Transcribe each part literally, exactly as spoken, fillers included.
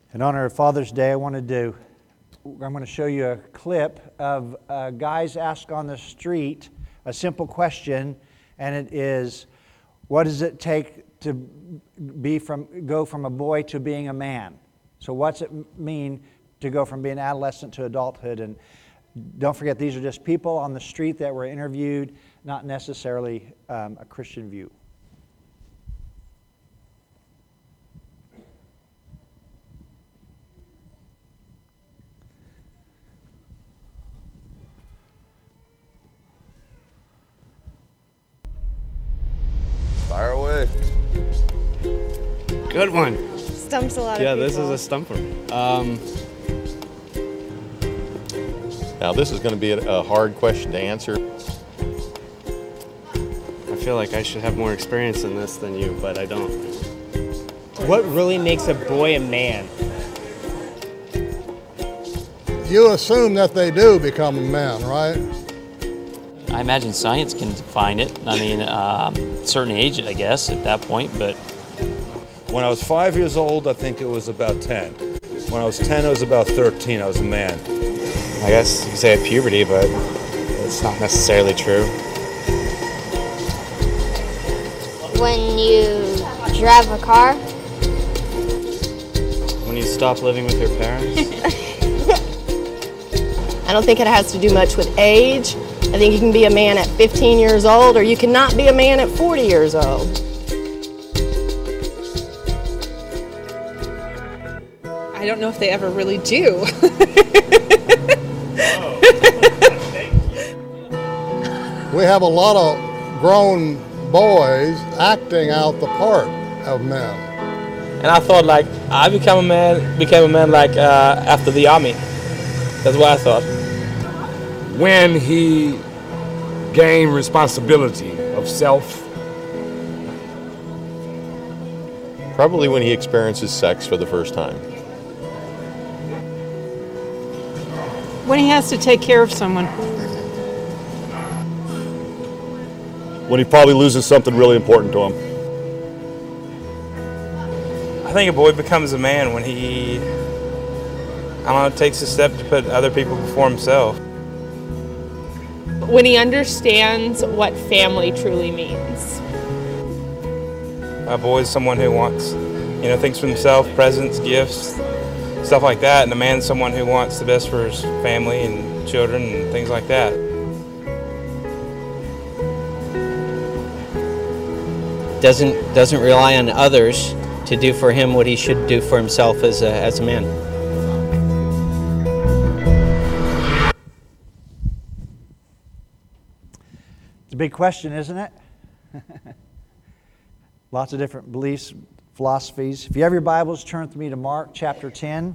In honor of Father's Day, I wanted to, I'm going to show you a clip of uh, guys ask on the street a simple question, and it is, what does it take to be from go from a boy to being a man? So what's it mean to go from being adolescent to adulthood? And don't forget, these are just people on the street that were interviewed, not necessarily um, a Christian view. Fire away. Good one. Stumps a lot yeah, of people. This is a stumper. Um, now this is going to be a, a hard question to answer. I feel like I should have more experience in this than you, but I don't. What really makes a boy a man? You assume that they do become a man, right? I imagine science can define it. I mean, um, certain age, I guess, at that point, but... When I was five years old, I think it was about ten. When I was ten, I was about thirteen. I was a man. I guess you could say at puberty, but it's not necessarily true. When you drive a car. When you stop living with your parents? I don't think it has to do much with age. I think you can be a man at fifteen years old, or you cannot be a man at forty years old. I don't know if they ever really do. We have a lot of grown boys acting out the part of men. And I thought, like, I became a man, became a man like uh, after the army. That's what I thought. When he gained responsibility of self. Probably when he experiences sex for the first time. When he has to take care of someone. When he probably loses something really important to him. I think a boy becomes a man when he, I don't know, takes a step to put other people before himself. When he understands what family truly means. A boy is someone who wants, you know, things for himself, presents, gifts, stuff like that. And a man is someone who wants the best for his family and children and things like that. Doesn't doesn't rely on others to do for him what he should do for himself as a, as a man. It's a big question, isn't it? Lots of different beliefs, philosophies. If you have your Bibles, turn with me to Mark chapter ten.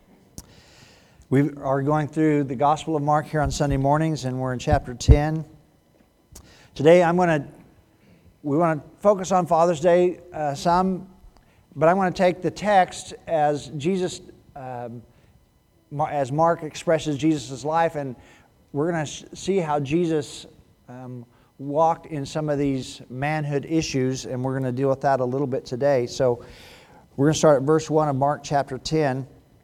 We are going through the Gospel of Mark here on Sunday mornings, and we're in chapter ten. Today I'm going to, we want to focus on Father's Day uh, some, but I want to take the text as Jesus, um, as Mark expresses Jesus' life, and we're going to sh- see how Jesus um, walked in some of these manhood issues, and we're going to deal with that a little bit today. So we're going to start at verse one of Mark chapter ten.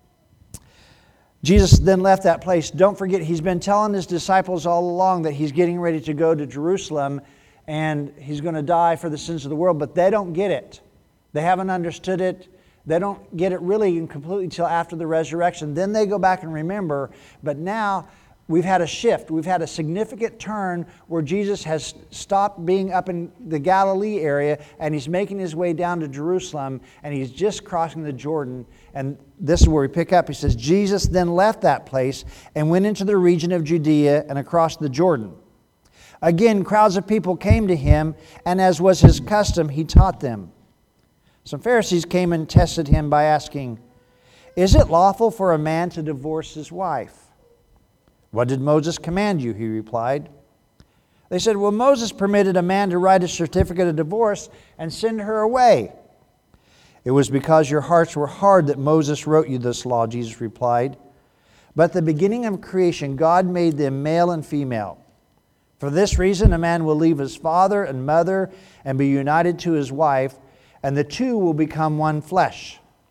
Jesus then left that place. Don't forget, he's been telling his disciples all along that he's getting ready to go to Jerusalem and he's going to die for the sins of the world, but they don't get it. They haven't understood it. They don't get it really and completely until after the resurrection. Then they go back and remember, but now we've had a shift. We've had a significant turn where Jesus has stopped being up in the Galilee area and he's making his way down to Jerusalem and he's just crossing the Jordan. And this is where we pick up. He says, Jesus then left that place and went into the region of Judea and across the Jordan. Again, crowds of people came to him, and as was his custom, he taught them. Some Pharisees came and tested him by asking, "Is it lawful for a man to divorce his wife?" "What did Moses command you?" he replied. They said, "Well, Moses permitted a man to write a certificate of divorce and send her away." "It was because your hearts were hard that Moses wrote you this law," Jesus replied. "But at the beginning of creation, God made them male and female. For this reason, a man will leave his father and mother and be united to his wife, and the two will become one flesh.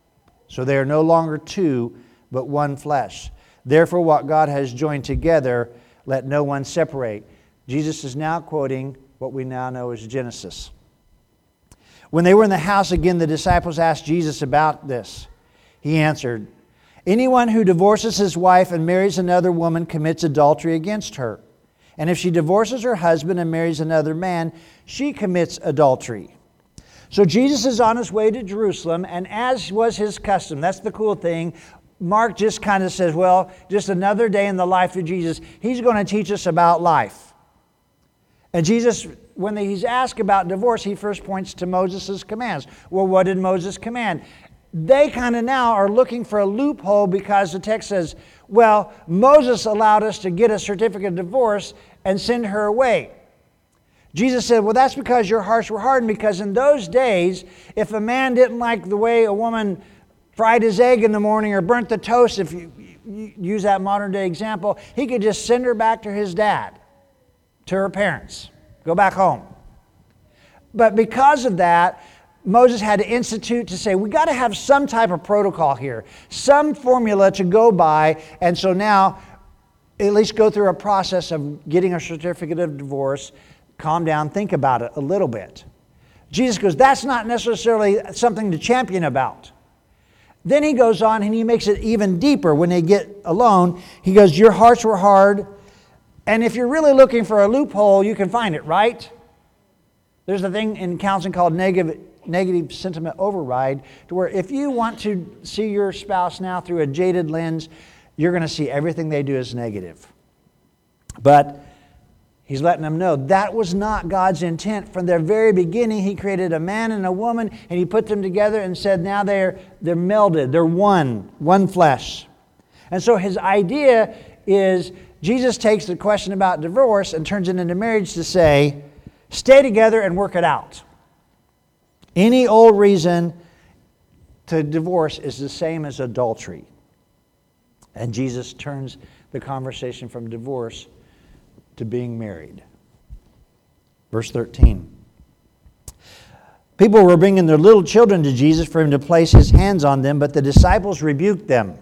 So they are no longer two, but one flesh. Therefore, what God has joined together, let no one separate. Jesus is now quoting what we now know as Genesis. When they were in the house again, the disciples asked Jesus about this. He answered, anyone who divorces his wife and marries another woman commits adultery against her. And if she divorces her husband and marries another man, she commits adultery. So Jesus is on his way to Jerusalem, and as was his custom, that's the cool thing, Mark just kind of says, well, just another day in the life of Jesus. He's going to teach us about life. And Jesus, when he's asked about divorce, he first points to Moses' commands. Well, what did Moses command? They kind of now are looking for a loophole because the text says, well, Moses allowed us to get a certificate of divorce and send her away. Jesus said, well, that's because your hearts were hardened, because in those days, if a man didn't like the way a woman fried his egg in the morning or burnt the toast, if you, you use that modern day example, he could just send her back to his dad, to her parents, go back home. But because of that, Moses had to institute to say, we got to have some type of protocol here, some formula to go by, and so now at least go through a process of getting a certificate of divorce, calm down, think about it a little bit. Jesus goes, that's not necessarily something to champion about. Then he goes on and he makes it even deeper when they get alone. He goes, your hearts were hard, and if you're really looking for a loophole, you can find it, right? There's a thing in counseling called negative negative sentiment override, to where if you want to see your spouse now through a jaded lens, you're going to see everything they do as negative. But he's letting them know that was not God's intent. From the very beginning, he created a man and a woman, and he put them together and said now they're, they're melded, they're one, one flesh. And so his idea is, Jesus takes the question about divorce and turns it into marriage to say, stay together and work it out. Any old reason to divorce is the same as adultery. And Jesus turns the conversation from divorce to being married. Verse thirteen. People were bringing their little children to Jesus for him to place his hands on them, but the disciples rebuked them.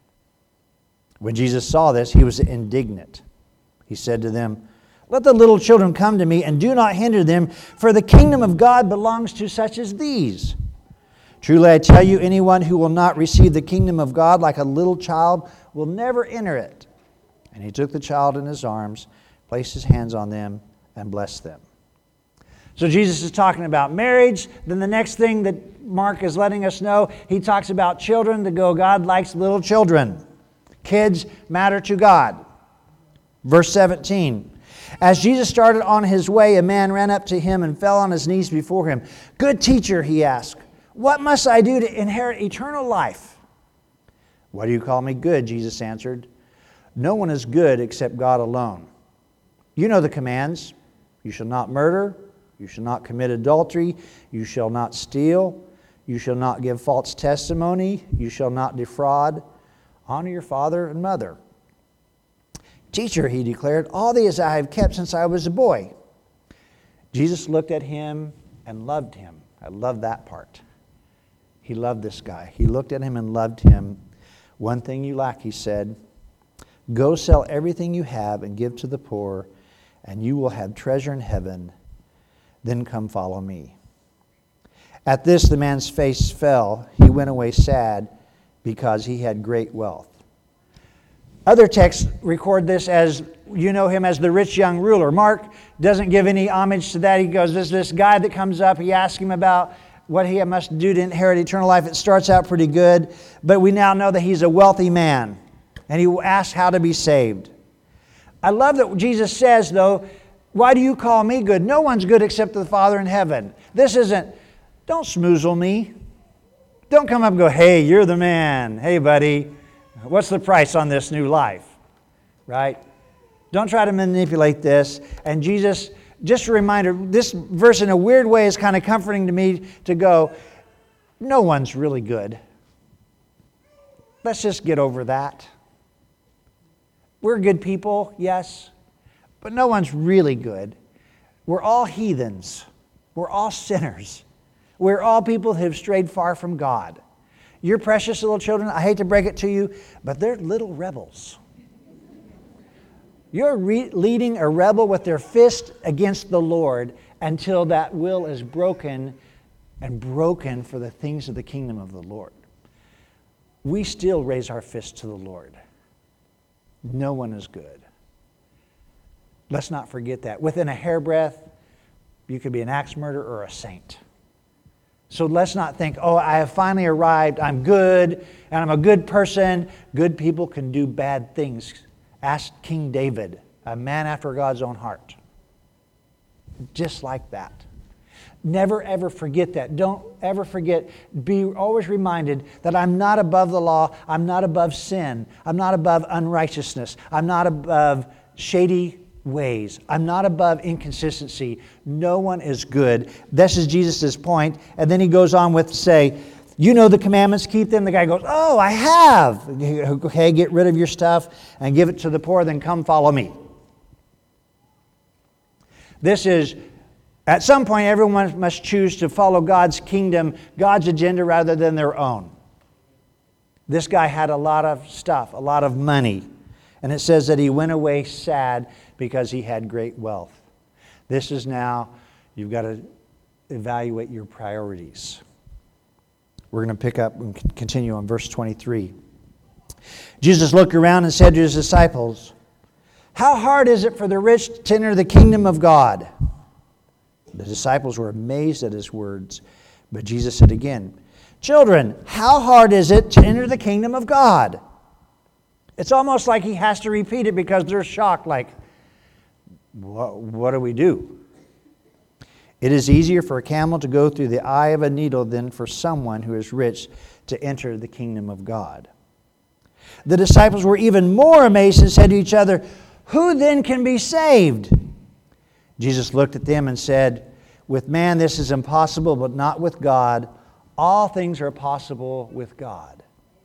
When Jesus saw this, he was indignant. He said to them, let the little children come to me, and do not hinder them, for the kingdom of God belongs to such as these. Truly I tell you, anyone who will not receive the kingdom of God like a little child will never enter it. And he took the child in his arms, placed his hands on them, and blessed them. So Jesus is talking about marriage. Then the next thing that Mark is letting us know, he talks about children to go, God likes little children. Kids matter to God. Verse seventeen. As Jesus started on his way, a man ran up to him and fell on his knees before him. Good teacher, he asked, what must I do to inherit eternal life? Why do you call me good? Jesus answered. No one is good except God alone. You know the commands. You shall not murder. You shall not commit adultery. You shall not steal. You shall not give false testimony. You shall not defraud. Honor your father and mother. Teacher, he declared, all these I have kept since I was a boy. Jesus looked at him and loved him. I love that part. He loved this guy. He looked at him and loved him. One thing you lack, he said, go sell everything you have and give to the poor, and you will have treasure in heaven. Then come follow me. At this, the man's face fell. He went away sad because he had great wealth. Other texts record this as, you know him as the rich young ruler. Mark doesn't give any homage to that. He goes, there's this guy that comes up. He asks him about what he must do to inherit eternal life. It starts out pretty good, but we now know that he's a wealthy man, and he asks how to be saved. I love that Jesus says, though, why do you call me good? No one's good except the Father in heaven. This isn't, don't smoozle me. Don't come up and go, hey, you're the man. Hey, buddy. What's the price on this new life? Right? Don't try to manipulate this. And Jesus, just a reminder, this verse in a weird way is kind of comforting to me to go, no one's really good. Let's just get over that. We're good people, yes, but no one's really good. We're all heathens. We're all sinners. We're all people who have strayed far from God. Your precious little children, I hate to break it to you, but they're little rebels. You're re- leading a rebel with their fist against the Lord until that will is broken and broken for the things of the kingdom of the Lord. We still raise our fist to the Lord. No one is good. Let's not forget that. Within a hairbreadth, you could be an axe murderer or a saint. So let's not think, oh, I have finally arrived, I'm good, and I'm a good person. Good people can do bad things. Ask King David, a man after God's own heart. Just like that. Never ever forget that. Don't ever forget. Be always reminded that I'm not above the law. I'm not above sin. I'm not above unrighteousness. I'm not above shady ways. I'm not above inconsistency. No one is good. This is Jesus' point. And then he goes on with say, you know the commandments, keep them. The guy goes, oh, I have. Okay, get rid of your stuff and give it to the poor, then come follow me. This is, at some point, everyone must choose to follow God's kingdom, God's agenda rather than their own. This guy had a lot of stuff, a lot of money. And it says that he went away sad because he had great wealth. This is now, you've got to evaluate your priorities. We're going to pick up and continue on verse twenty-three. Jesus looked around and said to his disciples, how hard is it for the rich to enter the kingdom of God? The disciples were amazed at his words, but Jesus said again, children, how hard is it to enter the kingdom of God? It's almost like he has to repeat it because they're shocked, like, what, what do we do? It is easier for a camel to go through the eye of a needle than for someone who is rich to enter the kingdom of God. The disciples were even more amazed and said to each other, who then can be saved? Jesus looked at them and said, with man this is impossible, but not with God. All things are possible with God.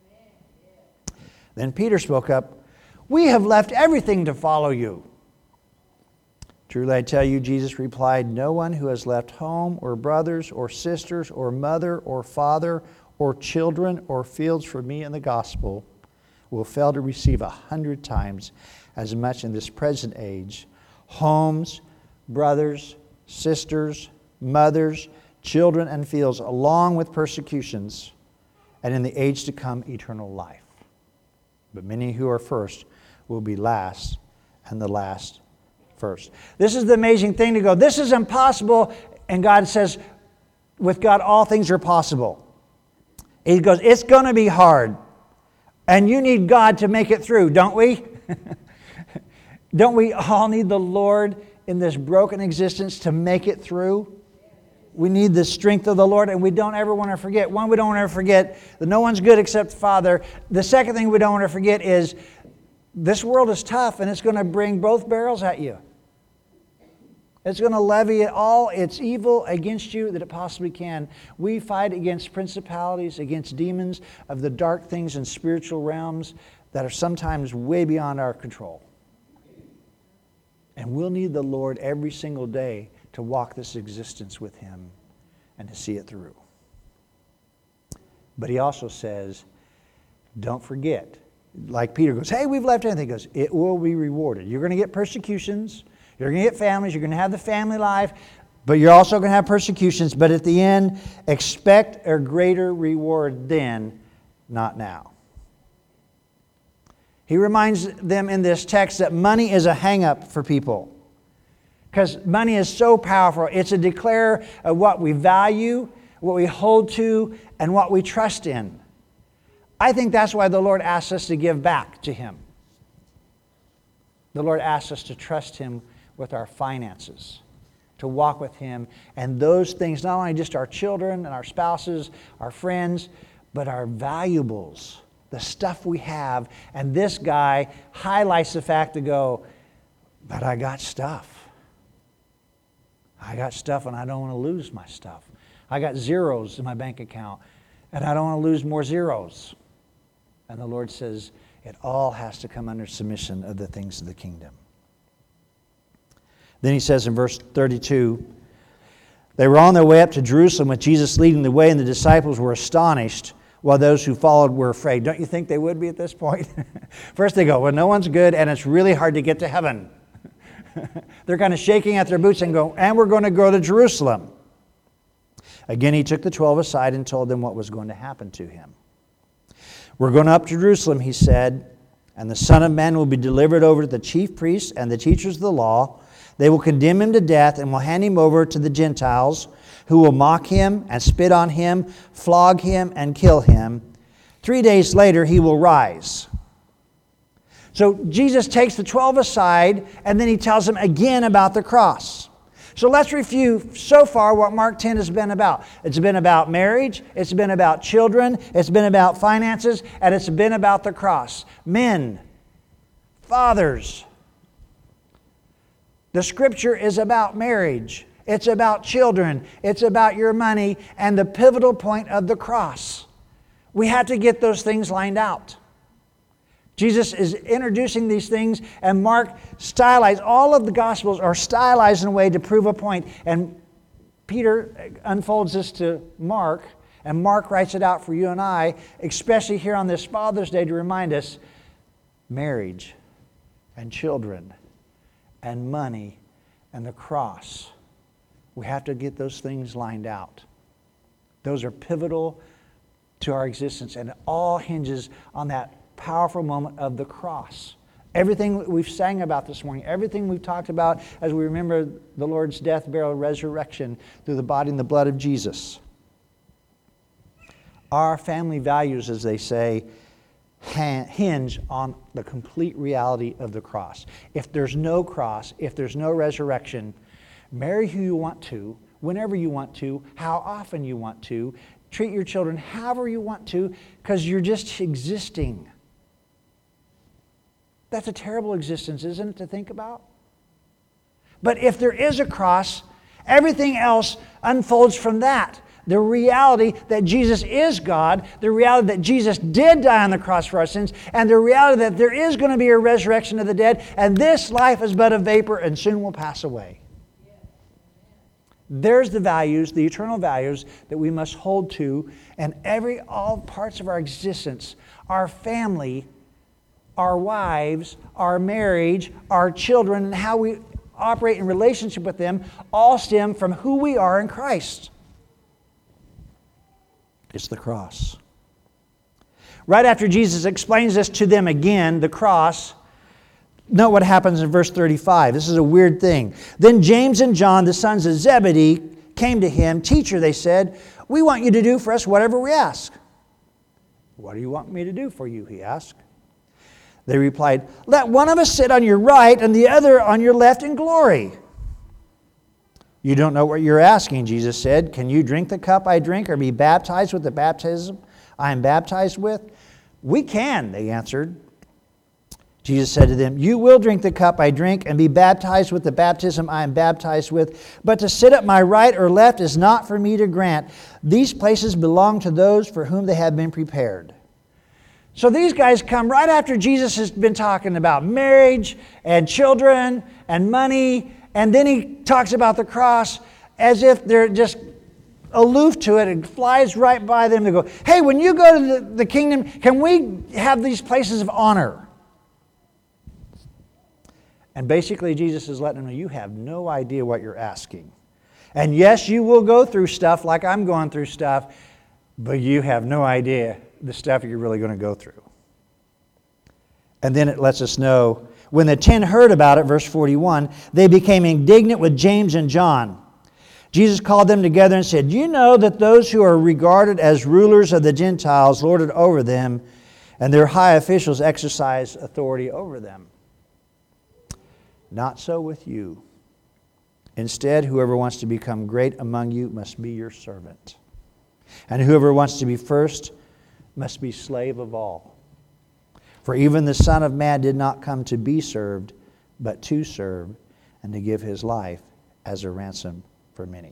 Then Peter spoke up, we have left everything to follow you. Truly I tell you, Jesus replied, no one who has left home or brothers or sisters or mother or father or children or fields for me in the gospel will fail to receive a hundred times as much in this present age, homes, brothers, sisters, mothers, children, and fields, along with persecutions, and in the age to come, eternal life. But many who are first will be last, and the last first. This is the amazing thing to go, this is impossible, and God says, with God, all things are possible. He goes, it's going to be hard, and you need God to make it through, don't we? Don't we all need the Lord in this broken existence to make it through? We need the strength of the Lord, and we don't ever want to forget. One, we don't want to forget that no one's good except the Father. The second thing we don't want to forget is this world is tough, and it's going to bring both barrels at you. It's going to levy all its evil against you that it possibly can. We fight against principalities, against demons of the dark things in spiritual realms that are sometimes way beyond our control. And we'll need the Lord every single day to walk this existence with Him and to see it through. But He also says, don't forget. Like Peter goes, hey, we've left everything. He goes, it will be rewarded. You're going to get persecutions. You're going to get families. You're going to have the family life. But you're also going to have persecutions. But at the end, expect a greater reward then, not now. He reminds them in this text that money is a hang-up for people. Because money is so powerful. It's a declare of what we value, what we hold to, and what we trust in. I think that's why the Lord asks us to give back to Him. The Lord asks us to trust Him with our finances, to walk with Him. And those things, not only just our children and our spouses, our friends, but our valuables, the stuff we have. And this guy highlights the fact to go, but I got stuff. I got stuff and I don't want to lose my stuff. I got zeros in my bank account and I don't want to lose more zeros. And the Lord says, it all has to come under submission of the things of the kingdom. Then He says in verse thirty-two, they were on their way up to Jerusalem with Jesus leading the way, and the disciples were astonished while those who followed were afraid. Don't you think they would be at this point? First they go, well, no one's good, and it's really hard to get to heaven. They're kind of shaking at their boots and go, and we're going to go to Jerusalem. Again, he took the twelve aside and told them what was going to happen to him. We're going up to Jerusalem, he said, and the Son of Man will be delivered over to the chief priests and the teachers of the law. They will condemn him to death and will hand him over to the Gentiles, who will mock him and spit on him, flog him and kill him. Three days later, he will rise. So Jesus takes the twelve aside, and then he tells them again about the cross. So let's review so far what Mark ten has been about. It's been about marriage, it's been about children, it's been about finances, and it's been about the cross. Men, fathers, the Scripture is about marriage. It's about children. It's about your money and the pivotal point of the cross. We have to get those things lined out. Jesus is introducing these things, and Mark stylized. All of the Gospels are stylized in a way to prove a point. And Peter unfolds this to Mark, and Mark writes it out for you and I, especially here on this Father's Day, to remind us marriage and children and money and the cross. We have to get those things lined out. Those are pivotal to our existence, and it all hinges on that powerful moment of the cross. Everything we've sang about this morning, everything we've talked about as we remember the Lord's death, burial, resurrection through the body and the blood of Jesus. Our family values, as they say, hinge on the complete reality of the cross. If there's no cross, if there's no resurrection, marry who you want to, whenever you want to, how often you want to, treat your children however you want to, because you're just existing. That's a terrible existence, isn't it, to think about? But if there is a cross, everything else unfolds from that. The reality that Jesus is God, the reality that Jesus did die on the cross for our sins, and the reality that there is going to be a resurrection of the dead, and this life is but a vapor and soon will pass away. There's the values, the eternal values that we must hold to, and every, all parts of our existence, our family, our wives, our marriage, our children, and how we operate in relationship with them all stem from who we are in Christ. It's the cross. Right after Jesus explains this to them again, the cross, note what happens in verse thirty-five. This is a weird thing. Then James and John, the sons of Zebedee, came to him. Teacher, they said, we want you to do for us whatever we ask. What do you want me to do for you? He asked. They replied, let one of us sit on your right and the other on your left in glory. You don't know what you're asking, Jesus said. Can you drink the cup I drink or be baptized with the baptism I am baptized with? We can, they answered. Jesus said to them, you will drink the cup I drink and be baptized with the baptism I am baptized with, but to sit at my right or left is not for me to grant. These places belong to those for whom they have been prepared. So these guys come right after Jesus has been talking about marriage and children and money, and then he talks about the cross as if they're just aloof to it and flies right by them to go, hey, when you go to the, the kingdom, can we have these places of honor? And basically Jesus is letting them know, you have no idea what you're asking. And yes, you will go through stuff like I'm going through stuff, but you have no idea the stuff you're really going to go through. And then it lets us know, when the ten heard about it, verse forty-one, they became indignant with James and John. Jesus called them together and said, you know that those who are regarded as rulers of the Gentiles lord it over them, and their high officials exercise authority over them. Not so with you. Instead, whoever wants to become great among you must be your servant. And whoever wants to be first must be slave of all. For even the Son of Man did not come to be served, but to serve, and to give his life as a ransom for many.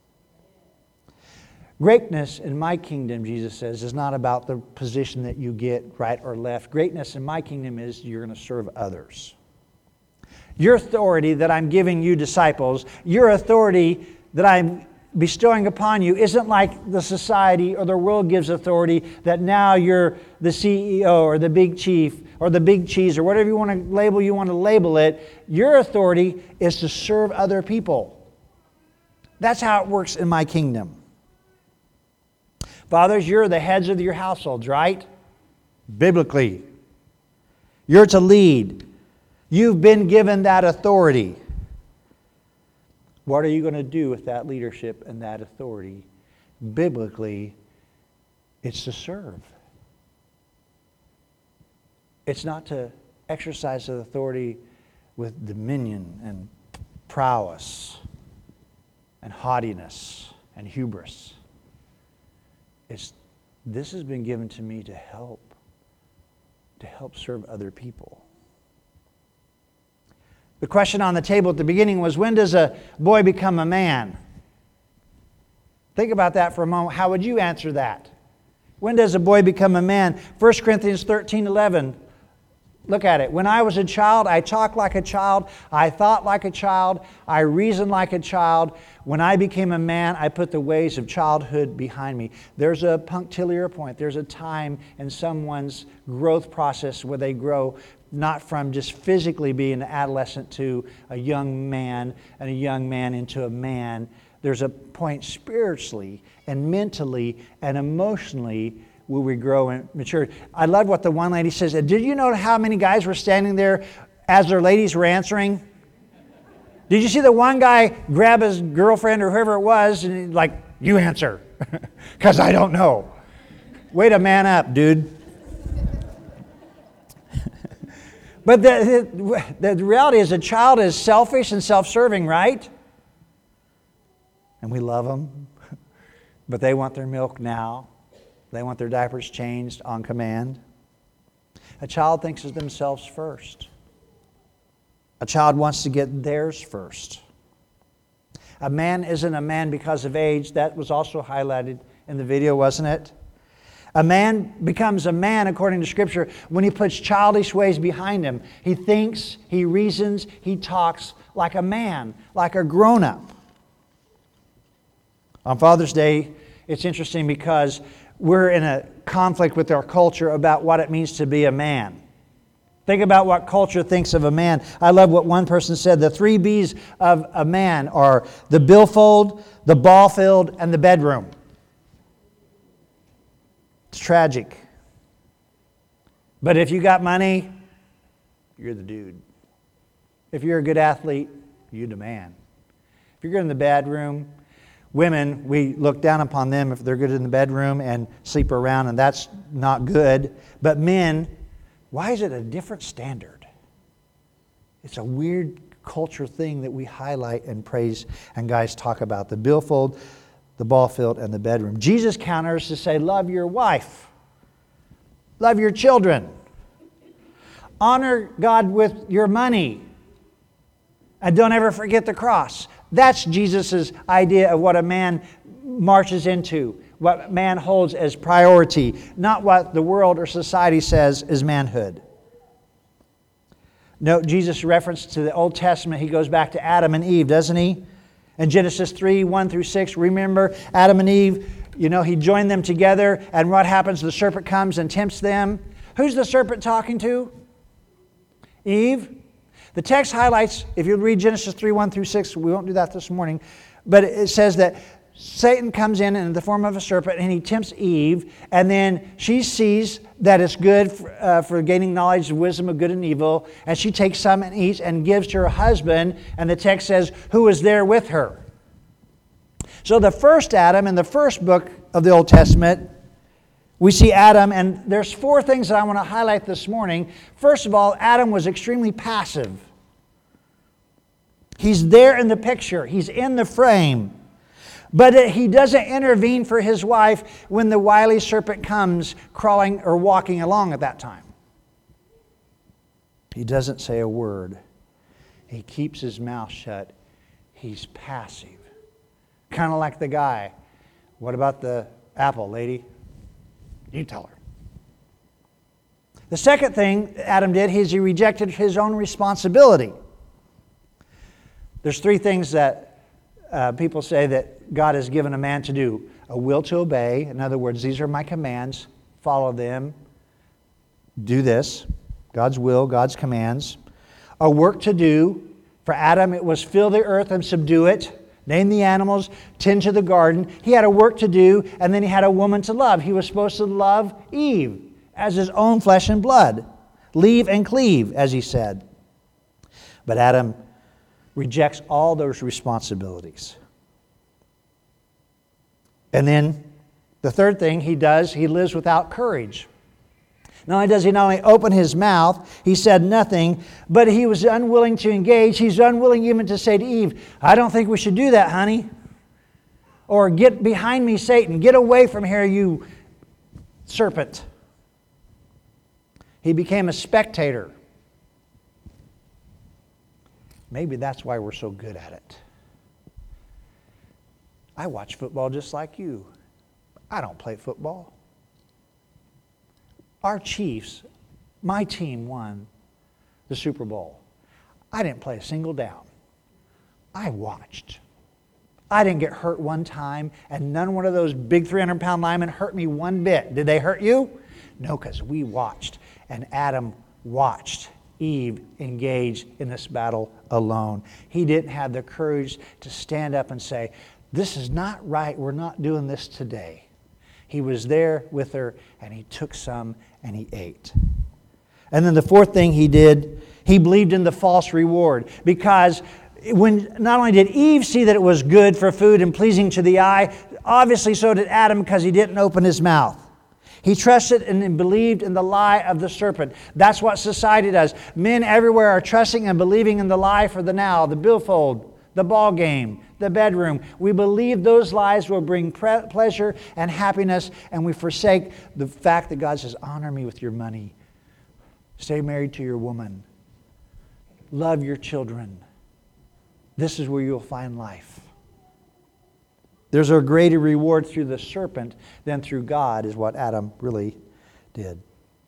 Greatness in my kingdom, Jesus says, is not about the position that you get right or left. Greatness in my kingdom is you're going to serve others. Your authority that I'm giving you disciples, your authority that I'm bestowing upon you isn't like the society or the world gives authority, that now you're the C E O or the big chief or the big cheese or whatever you want to label, you want to label it. Your authority is to serve other people. That's how it works in my kingdom. Fathers, you're the heads of your households, right? Biblically. You're to lead. You've been given that authority. What are you going to do with that leadership and that authority? Biblically, it's to serve. It's not to exercise the authority with dominion and prowess and haughtiness and hubris. It's, this has been given to me to help, to help serve other people. The question on the table at the beginning was, when does a boy become a man? Think about that for a moment. How would you answer that? When does a boy become a man? First Corinthians thirteen eleven. Look at it. When I was a child, I talked like a child. I thought like a child. I reasoned like a child. When I became a man, I put the ways of childhood behind me. There's a punctiliar point. There's a time in someone's growth process where they grow not from just physically being an adolescent to a young man and a young man into a man. There's a point spiritually and mentally and emotionally where we grow and mature. I love what the one lady says. Did you know how many guys were standing there as their ladies were answering? Did you see the one guy grab his girlfriend or whoever it was and he's like, you answer, because I don't know. Way to man up, dude. But the, the, the reality is a child is selfish and self-serving, right? And we love them, but they want their milk now. They want their diapers changed on command. A child thinks of themselves first. A child wants to get theirs first. A man isn't a man because of age. That was also highlighted in the video, wasn't it? A man becomes a man, according to Scripture, when he puts childish ways behind him. He thinks, he reasons, he talks like a man, like a grown-up. On Father's Day, it's interesting because we're in a conflict with our culture about what it means to be a man. Think about what culture thinks of a man. I love what one person said. The three B's of a man are the billfold, the ball field, and the bedroom. It's tragic. But if you got money, you're the dude. If you're a good athlete, you're the man. If you're good in the bedroom, women, we look down upon them if they're good in the bedroom and sleep around, and that's not good. But men, why is it a different standard? It's a weird culture thing that we highlight and praise and guys talk about. The billfold, the ball field, and the bedroom. Jesus counters to say, love your wife. Love your children. Honor God with your money. And don't ever forget the cross. That's Jesus' idea of what a man marches into, what man holds as priority, not what the world or society says is manhood. Note Jesus' reference to the Old Testament. He goes back to Adam and Eve, doesn't he? In Genesis three, one through six, remember Adam and Eve, you know, he joined them together, and what happens? The serpent comes and tempts them. Who's the serpent talking to? Eve. The text highlights, if you read Genesis three, one through six, we won't do that this morning, but it says that Satan comes in in the form of a serpent and he tempts Eve, and then she sees that it's good for, uh, for gaining knowledge of wisdom of good and evil, and she takes some and eats and gives to her husband, and the text says, who was there with her? So the first Adam in the first book of the Old Testament, we see Adam, and there's four things that I want to highlight this morning. First of all, Adam was extremely passive. He's there in the picture. He's in the frame. But he doesn't intervene for his wife when the wily serpent comes crawling or walking along at that time. He doesn't say a word. He keeps his mouth shut. He's passive. Kind of like the guy. What about the apple, lady? You tell her. The second thing Adam did is he rejected his own responsibility. There's three things that uh, people say that that God has given a man to do. A will to obey. In other words, these are my commands. Follow them. Do this. God's will, God's commands. A work to do. For Adam, it was fill the earth and subdue it. Name the animals, tend to the garden. He had a work to do, and then he had a woman to love. He was supposed to love Eve as his own flesh and blood. Leave and cleave, as he said. But Adam rejects all those responsibilities. And then the third thing he does, he lives without courage. Not only does he not only open his mouth, he said nothing, but he was unwilling to engage. He's unwilling even to say to Eve, I don't think we should do that, honey. Or get behind me, Satan. Get away from here, you serpent. He became a spectator. Maybe that's why we're so good at it. I watch football just like you. I don't play football. Our Chiefs, my team won the Super Bowl. I didn't play a single down. I watched. I didn't get hurt one time, and none one of those big three hundred pound linemen hurt me one bit. Did they hurt you? No, because we watched, and Adam watched Eve engage in this battle alone. He didn't have the courage to stand up and say, this is not right, we're not doing this today. He was there with her, and he took some, and he ate. And then the fourth thing he did, he believed in the false reward. Because when not only did Eve see that it was good for food and pleasing to the eye, obviously so did Adam because he didn't open his mouth. He trusted and believed in the lie of the serpent. That's what society does. Men everywhere are trusting and believing in the lie for the now, the billfold, the ball game, the bedroom. We believe those lies will bring pre- pleasure and happiness, and we forsake the fact that God says, honor me with your money. Stay married to your woman. Love your children. This is where you'll find life. There's a greater reward through the serpent than through God, is what Adam really did.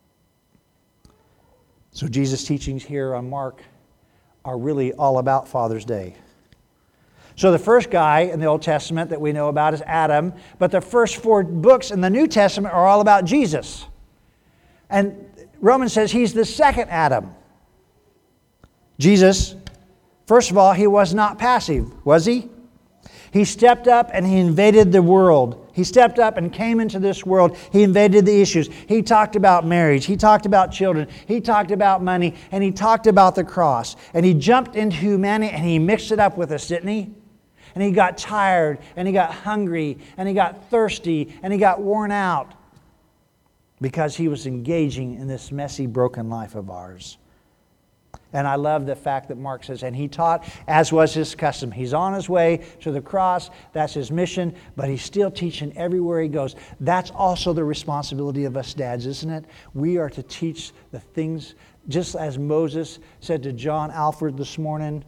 So Jesus' teachings here on Mark are really all about Father's Day. So the first guy in the Old Testament that we know about is Adam, but the first four books in the New Testament are all about Jesus. And Romans says he's the second Adam. Jesus, first of all, he was not passive, was he? He stepped up and he invaded the world. He stepped up and came into this world. He invaded the issues. He talked about marriage. He talked about children. He talked about money. And he talked about the cross. And he jumped into humanity and he mixed it up with us, didn't he? And he got tired, and he got hungry, and he got thirsty, and he got worn out because he was engaging in this messy, broken life of ours. And I love the fact that Mark says, and he taught as was his custom. He's on his way to the cross. That's his mission, but he's still teaching everywhere he goes. That's also the responsibility of us dads, isn't it? We are to teach the things, just as Moses said to John Alford this morning,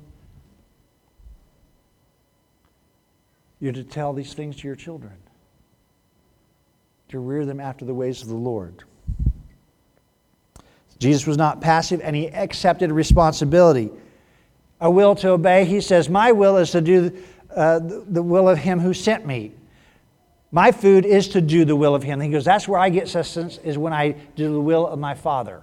you're to tell these things to your children, to rear them after the ways of the Lord. Jesus was not passive, and he accepted responsibility. A will to obey. He says, my will is to do uh, the will of him who sent me. My food is to do the will of him. He goes, that's where I get sustenance, is when I do the will of my Father.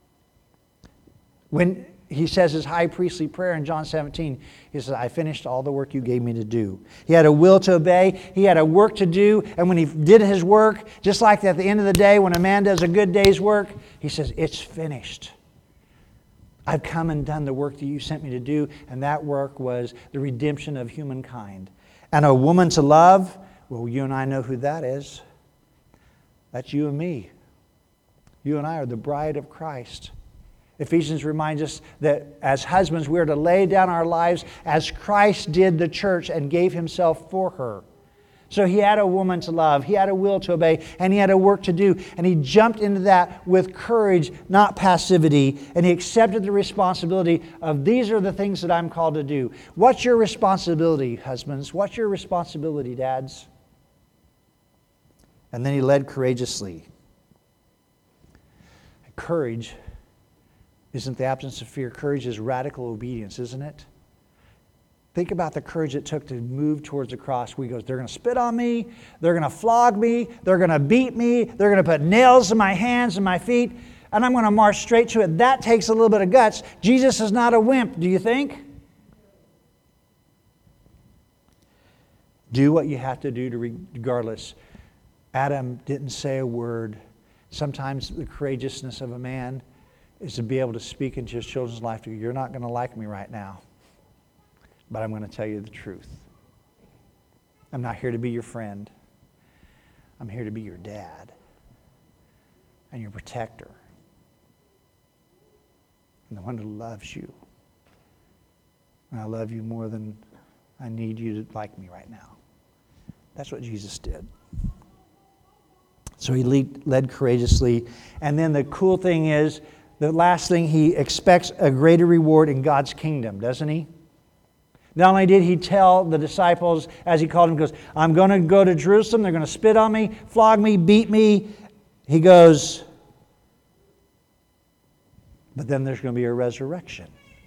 When he says his high priestly prayer in John seventeen, he says, I finished all the work you gave me to do. He had a will to obey. He had a work to do. And when he did his work, just like at the end of the day, when a man does a good day's work, he says, it's finished. I've come and done the work that you sent me to do. And that work was the redemption of humankind. And a woman to love, well, you and I know who that is. That's you and me. You and I are the bride of Christ. Ephesians reminds us that as husbands, we are to lay down our lives as Christ did the church and gave himself for her. So he had a woman to love, he had a will to obey, and he had a work to do. And he jumped into that with courage, not passivity. And he accepted the responsibility of, these are the things that I'm called to do. What's your responsibility, husbands? What's your responsibility, dads? And then he led courageously. Courage isn't the absence of fear. Courage is radical obedience, isn't it? Think about the courage it took to move towards the cross. We goes, they're going to spit on me, they're going to flog me, they're going to beat me, they're going to put nails in my hands and my feet, and I'm going to march straight to it. That takes a little bit of guts. Jesus is not a wimp, do you think? Do what you have to do to regardless. Adam didn't say a word. Sometimes the courageousness of a man is to be able to speak into his children's life. You're not going to like me right now, but I'm going to tell you the truth. I'm not here to be your friend. I'm here to be your dad and your protector and the one who loves you. And I love you more than I need you to like me right now. That's what Jesus did. So he lead, led courageously. And then the cool thing is, the last thing, he expects a greater reward in God's kingdom, doesn't he? Not only did he tell the disciples, as he called them, he goes, I'm going to go to Jerusalem, they're going to spit on me, flog me, beat me. He goes, but then there's going to be a resurrection.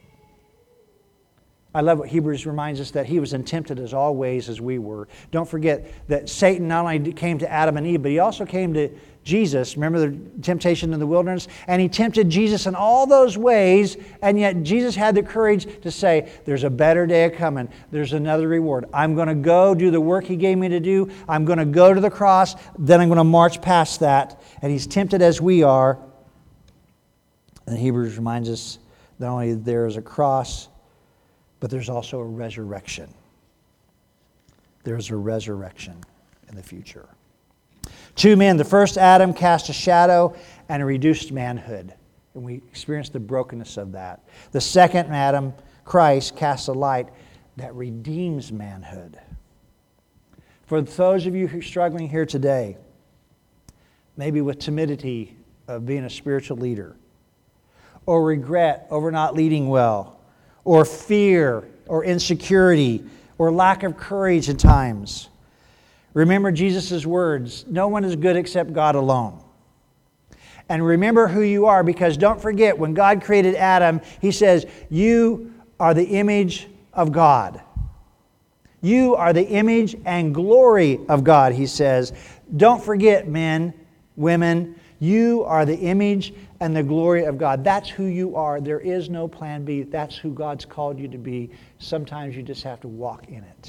I love what Hebrews reminds us, that he was tempted as always as we were. Don't forget that Satan not only came to Adam and Eve, but he also came to Jesus. Remember the temptation in the wilderness? And he tempted Jesus in all those ways, and yet Jesus had the courage to say, there's a better day coming. There's another reward. I'm going to go do the work he gave me to do. I'm going to go to the cross. Then I'm going to march past that. And he's tempted as we are. And Hebrews reminds us not only there is a cross, but there's also a resurrection. There's a resurrection in the future. Two men. The first Adam cast a shadow and a reduced manhood. And we experience the brokenness of that. The second Adam, Christ, casts a light that redeems manhood. For those of you who are struggling here today, maybe with timidity of being a spiritual leader, or regret over not leading well, or fear, or insecurity, or lack of courage at times. Remember Jesus' words, no one is good except God alone. And remember who you are, because don't forget, when God created Adam, he says, you are the image of God. You are the image and glory of God, he says. Don't forget, men, women, you are the image and the glory of God. That's who you are. There is no plan B. That's who God's called you to be. Sometimes you just have to walk in it.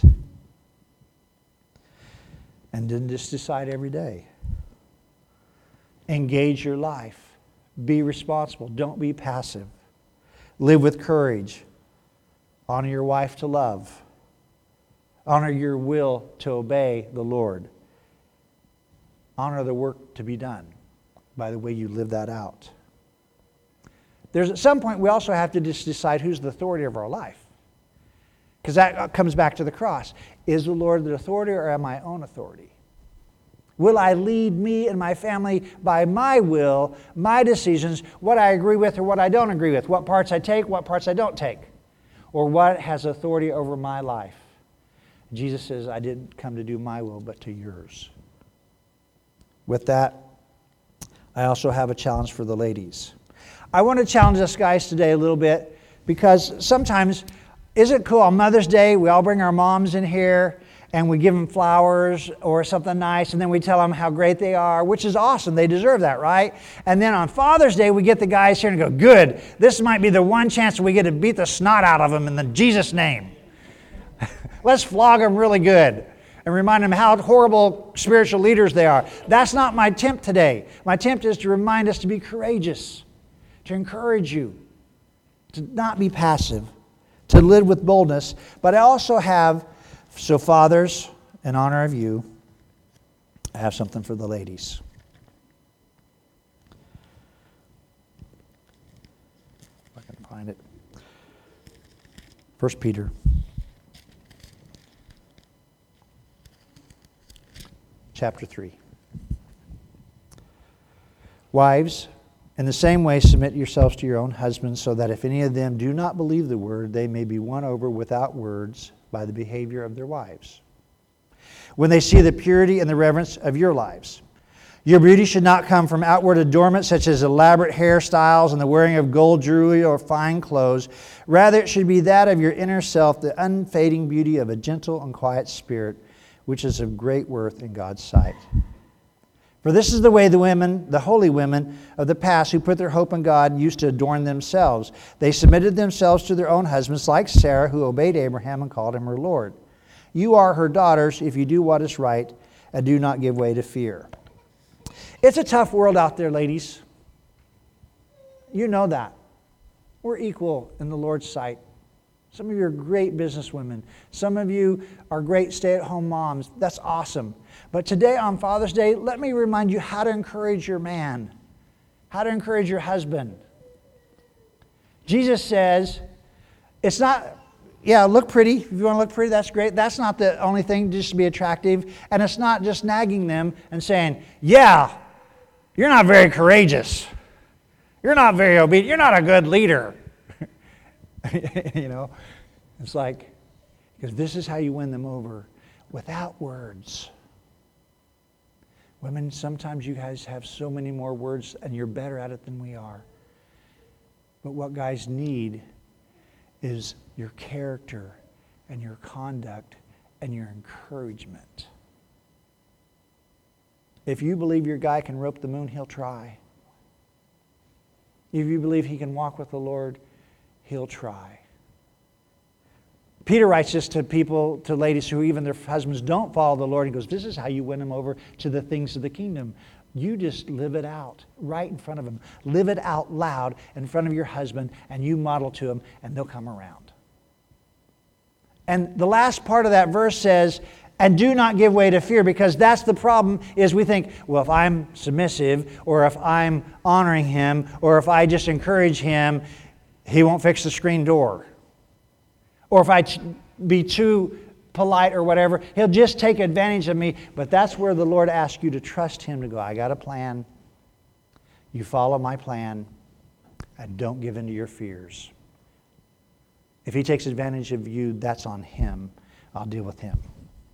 And then just decide every day. Engage your life. Be responsible. Don't be passive. Live with courage. Honor your wife to love. Honor your will to obey the Lord. Honor the work to be done by the way you live that out. There's at some point we also have to just decide who's the authority of our life. Because that comes back to the cross. Is the Lord the authority, or am I own authority? Will I lead me and my family by my will, my decisions, what I agree with or what I don't agree with, what parts I take, what parts I don't take, or what has authority over my life? Jesus says, I didn't come to do my will, but to yours. With that, I also have a challenge for the ladies. I want to challenge us guys today a little bit, because sometimes, isn't it cool on Mother's Day, we all bring our moms in here and we give them flowers or something nice, and then we tell them how great they are, which is awesome. They deserve that, right? And then on Father's Day, we get the guys here and go, good, this might be the one chance that we get to beat the snot out of them in the Jesus name. Let's flog them really good and remind them how horrible spiritual leaders they are. That's not my attempt today. My attempt is to remind us to be courageous, to encourage you, to not be passive, to live with boldness. But I also have, so fathers, in honor of you, I have something for the ladies. If I can find it. First Peter. Chapter three. Wives, in the same way submit yourselves to your own husbands, so that if any of them do not believe the word, they may be won over without words by the behavior of their wives, when they see the purity and the reverence of your lives. Your beauty should not come from outward adornment such as elaborate hairstyles and the wearing of gold jewelry or fine clothes. Rather, it should be that of your inner self, the unfading beauty of a gentle and quiet spirit, which is of great worth in God's sight. For this is the way the women, the holy women of the past who put their hope in God, used to adorn themselves. They submitted themselves to their own husbands, like Sarah, who obeyed Abraham and called him her Lord. You are her daughters if you do what is right and do not give way to fear. It's a tough world out there, ladies. You know that. We're equal in the Lord's sight. Some of you are great businesswomen. Some of you are great stay-at-home moms. That's awesome. But today on Father's Day, let me remind you how to encourage your man, how to encourage your husband. Jesus says, it's not, yeah, look pretty. If you want to look pretty, that's great. That's not the only thing, just to be attractive. And it's not just nagging them and saying, yeah, you're not very courageous. You're not very obedient. You're not a good leader. You know, it's like, because this is how you win them over without words. Women, sometimes you guys have so many more words and you're better at it than we are. But what guys need is your character and your conduct and your encouragement. If you believe your guy can rope the moon, he'll try. If you believe he can walk with the Lord, he'll try. Peter writes this to people, to ladies who even their husbands don't follow the Lord. He goes, this is how you win them over to the things of the kingdom. You just live it out right in front of them. Live it out loud in front of your husband, and you model to them, and they'll come around. And the last part of that verse says, and do not give way to fear, because that's the problem, is we think, well, if I'm submissive, or if I'm honoring him, or if I just encourage him, he won't fix the screen door. Or if I ch- be too polite or whatever, he'll just take advantage of me. But that's where the Lord asks you to trust him, to go, I got a plan. You follow my plan, and don't give in to your fears. If he takes advantage of you, that's on him. I'll deal with him.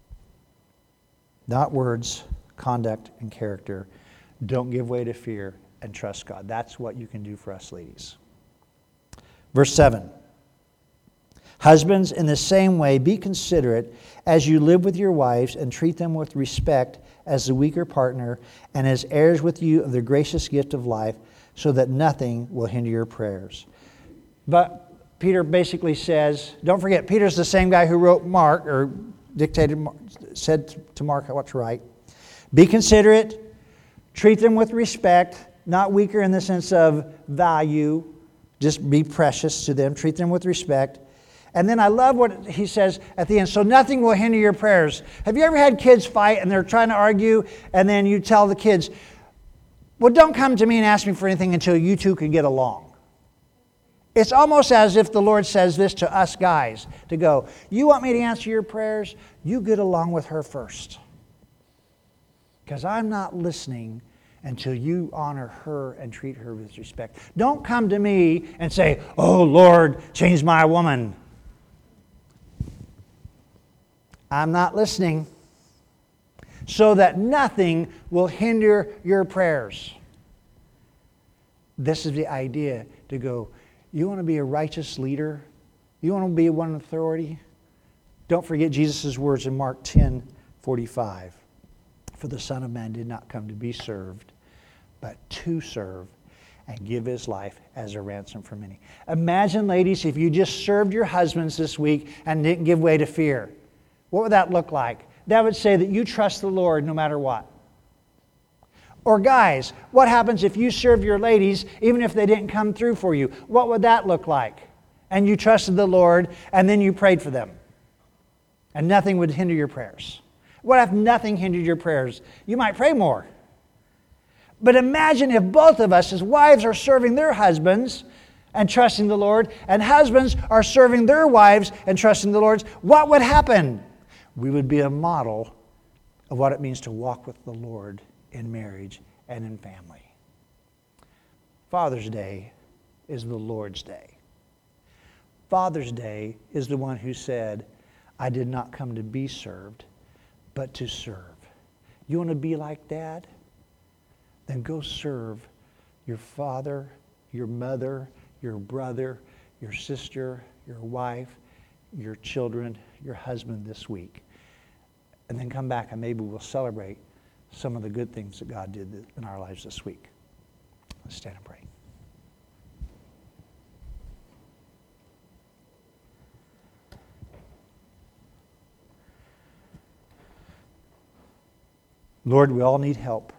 Not words, conduct, and character. Don't give way to fear and trust God. That's what you can do for us, ladies. Verse seven. Husbands, in the same way, be considerate as you live with your wives and treat them with respect as the weaker partner and as heirs with you of the gracious gift of life, so that nothing will hinder your prayers. But Peter basically says, don't forget, Peter's the same guy who wrote Mark, or dictated, said to Mark what's right. Be considerate, treat them with respect, not weaker in the sense of value, just be precious to them, treat them with respect. And then I love what he says at the end, so nothing will hinder your prayers. Have you ever had kids fight and they're trying to argue, and then you tell the kids, well, don't come to me and ask me for anything until you two can get along. It's almost as if the Lord says this to us guys, to go, you want me to answer your prayers? You get along with her first. Because I'm not listening until you honor her and treat her with respect. Don't come to me and say, oh, Lord, change my woman. I'm not listening, so that nothing will hinder your prayers. This is the idea, to go, you want to be a righteous leader? You want to be one authority? Don't forget Jesus' words in Mark ten forty-five. For the Son of Man did not come to be served, but to serve and give his life as a ransom for many. Imagine, ladies, if you just served your husbands this week and didn't give way to fear. What would that look like? That would say that you trust the Lord no matter what. Or guys, what happens if you served your ladies even if they didn't come through for you? What would that look like? And you trusted the Lord and then you prayed for them. And nothing would hinder your prayers. What if nothing hindered your prayers? You might pray more. But imagine if both of us as wives are serving their husbands and trusting the Lord, and husbands are serving their wives and trusting the Lord. What would happen? We would be a model of what it means to walk with the Lord in marriage and in family. Father's Day is the Lord's day. Father's Day is the one who said, I did not come to be served, but to serve. You want to be like Dad? then go serve your father, your mother, your brother, your sister, your wife, your children, your husband this week. And then come back and maybe we'll celebrate some of the good things that God did in our lives this week. Let's stand and pray. Lord, we all need help.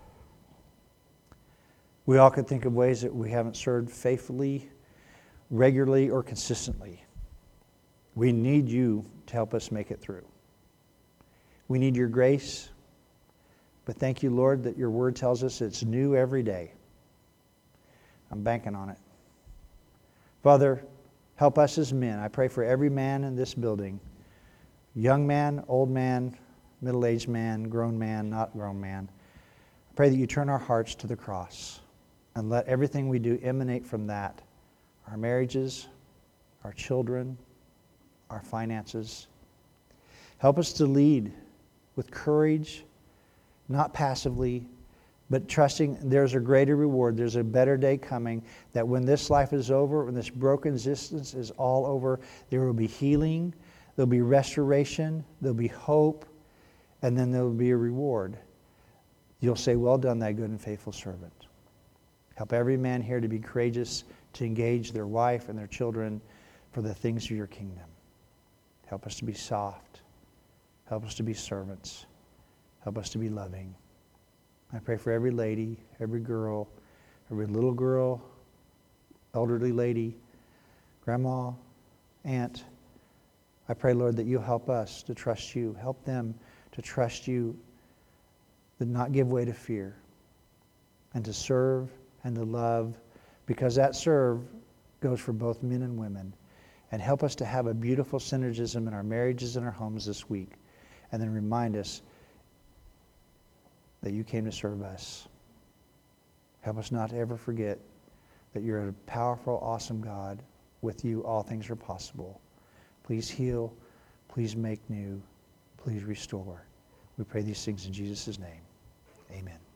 We all could think of ways that we haven't served faithfully, regularly, or consistently. We need you to help us make it through. We need your grace, but thank you, Lord, that your word tells us it's new every day. I'm banking on it. Father, help us as men. I pray for every man in this building, young man, old man, middle-aged man, grown man, not grown man. I pray that you turn our hearts to the cross and let everything we do emanate from that. Our marriages, our children, our finances. Help us to lead with courage, not passively, but trusting there's a greater reward. There's a better day coming, that when this life is over, when this broken existence is all over, there will be healing, there'll be restoration, there'll be hope, and then there will be a reward. You'll say, well done, thy good and faithful servant. Help every man here to be courageous, to engage their wife and their children for the things of your kingdom. Help us to be soft. Help us to be servants. Help us to be loving. I pray for every lady, every girl, every little girl, elderly lady, grandma, aunt. I pray, Lord, that you'll help us to trust you. Help them to trust you, to not give way to fear, and to serve and to love, because that serve goes for both men and women. And help us to have a beautiful synergism in our marriages and our homes this week. And then remind us that you came to serve us. Help us not to ever forget that you're a powerful, awesome God. With you, all things are possible. Please heal. Please make new. Please restore. We pray these things in Jesus' name. Amen.